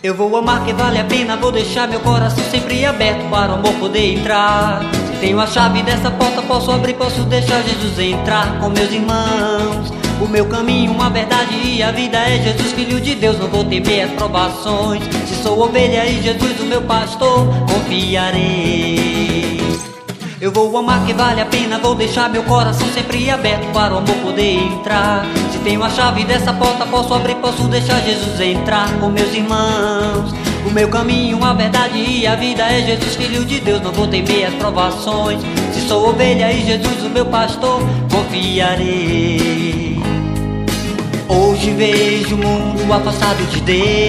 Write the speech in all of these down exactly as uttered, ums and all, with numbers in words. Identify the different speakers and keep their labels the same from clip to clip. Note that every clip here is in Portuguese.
Speaker 1: Eu vou amar que vale a pena, vou deixar meu coração sempre aberto para o amor poder entrar. Se tenho a chave dessa porta, posso abrir, posso deixar Jesus entrar com meus irmãos. O meu caminho, uma verdade e a vida é Jesus, Filho de Deus, não vou temer as provações. Se sou ovelha e Jesus o meu pastor, confiarei. Eu vou amar que vale a pena, vou deixar meu coração sempre aberto para o amor poder entrar. Se tenho a chave dessa porta, posso abrir, posso deixar Jesus entrar com meus irmãos. O meu caminho, a verdade e a vida é Jesus, Filho de Deus, não vou temer as provações. Se sou ovelha e Jesus o meu pastor, confiarei. Hoje vejo o mundo afastado de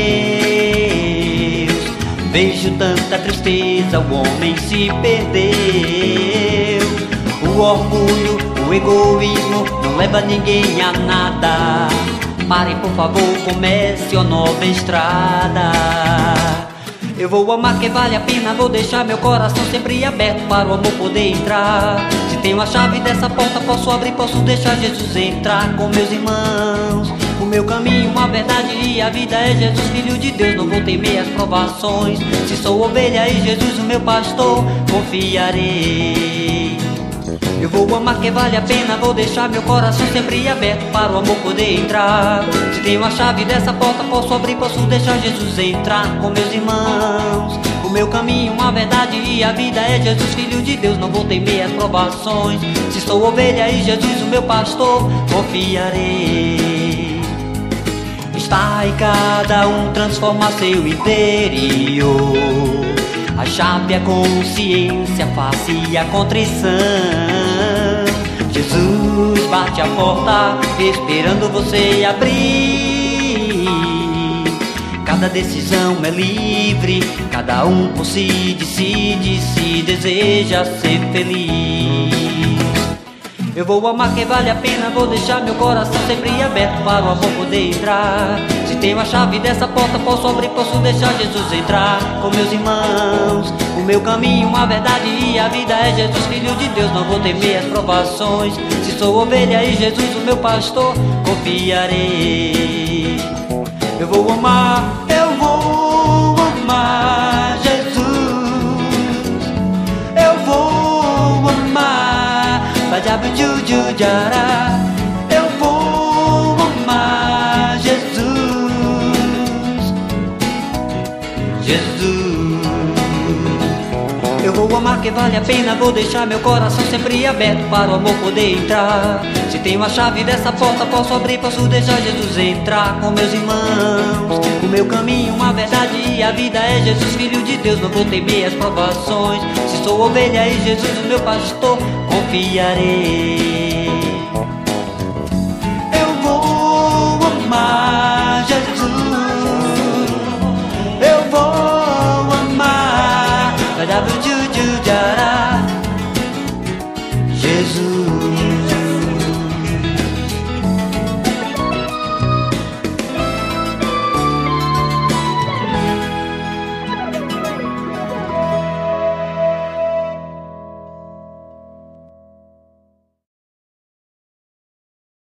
Speaker 1: Deus, vejo tanta tristeza, o homem se perdeu. O orgulho, o egoísmo não leva ninguém a nada. Pare, por favor, comece uma nova estrada. Eu vou amar que vale a pena, vou deixar meu coração sempre aberto para o amor poder entrar. Se tenho a chave dessa porta, posso abrir, posso deixar Jesus entrar com meus irmãos. O meu caminho, a verdade e a vida é Jesus, Filho de Deus, não vou temer as provações. Se sou ovelha e Jesus o meu pastor, confiarei. Eu vou amar que vale a pena, vou deixar meu coração sempre aberto para o amor poder entrar. Se tenho a chave dessa porta, posso abrir, posso deixar Jesus entrar com meus irmãos. O meu caminho, a verdade e a vida é Jesus, Filho de Deus, não vou temer as provações. Se sou ovelha e Jesus o meu pastor, confiarei. Está em cada um transformar seu interior. A chave é a consciência, a face e a contrição. Jesus bate a porta, esperando você abrir. Cada decisão é livre, cada um por si decide se deseja ser feliz. Eu vou amar que vale a pena, vou deixar meu coração sempre aberto para o amor poder entrar. Se tenho a chave dessa porta, posso abrir, posso deixar Jesus entrar com meus irmãos. O meu caminho, a verdade e a vida é Jesus, Filho de Deus, não vou temer as provações. Se sou ovelha e Jesus o meu pastor, confiarei. Eu vou amar, eu vou amar Jesus. Eu vou amar Bajabujujujará. Eu vou amar Jesus. Jesus. Eu vou amar que vale a pena, vou deixar meu coração sempre aberto para o amor poder entrar. Se tenho a chave dessa porta, posso abrir, posso deixar Jesus entrar com meus irmãos. O meu caminho, a verdade e a vida é Jesus, Filho de Deus, não vou temer as provações. Se sou ovelha e Jesus o meu pastor, confiarei.